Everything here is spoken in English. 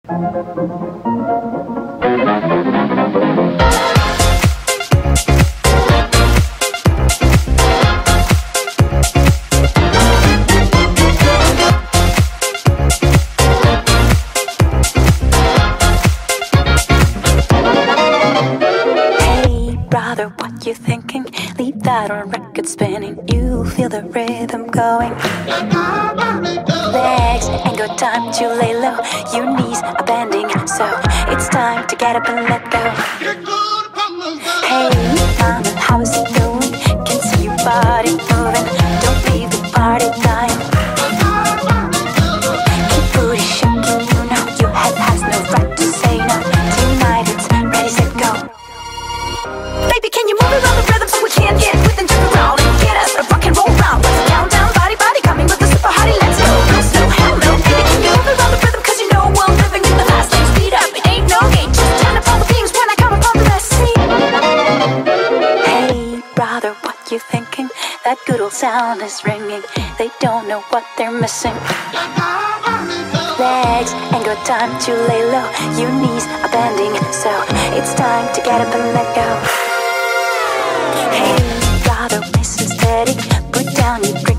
What you thinking? Leave that on record spinning. You feel the rhythm going. Legs ain't got time to lay low. Your knees are bending, so it's time to get up and let go. Hey, mama, how is it going? Can see your body moving. Don't leave the party dying. Keep booty shaking, you know your head has no right to say no. Tonight it's ready, set, go. Baby, can you move around the rhythm so we can get with and jump around and get us a rock and roll round? Let's count down, body, body, coming with the super hottie. Let's go, no slow, hell no. Baby, can you move around the rhythm? Cause you know we're living in the fast lane. Speed up, it ain't no game. Just turn up all the beams when I come upon the best scene. Hey, brother, what you thinking? That good old sound is ringing. They don't know what they're missing. Legs ain't got time to lay low. Your knees are bending, so it's time to get up and let go. Hey, brother, listen steady. Put down your drink.